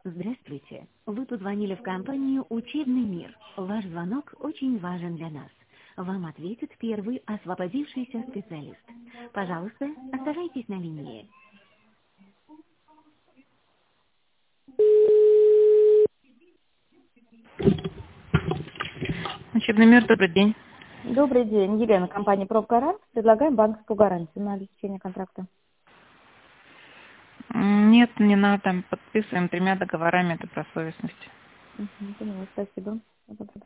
Здравствуйте. Вы позвонили в компанию «Учебный мир». Ваш звонок очень важен для нас. Вам ответит первый освободившийся специалист. Пожалуйста, оставайтесь на линии. Учебный мир, добрый день. Добрый день, Елена, компания «Профгарант». Предлагаем банковскую гарантию на обеспечение контракта. Нет, не надо. Подписываем 3 договорами добросовестности. Поняла, спасибо.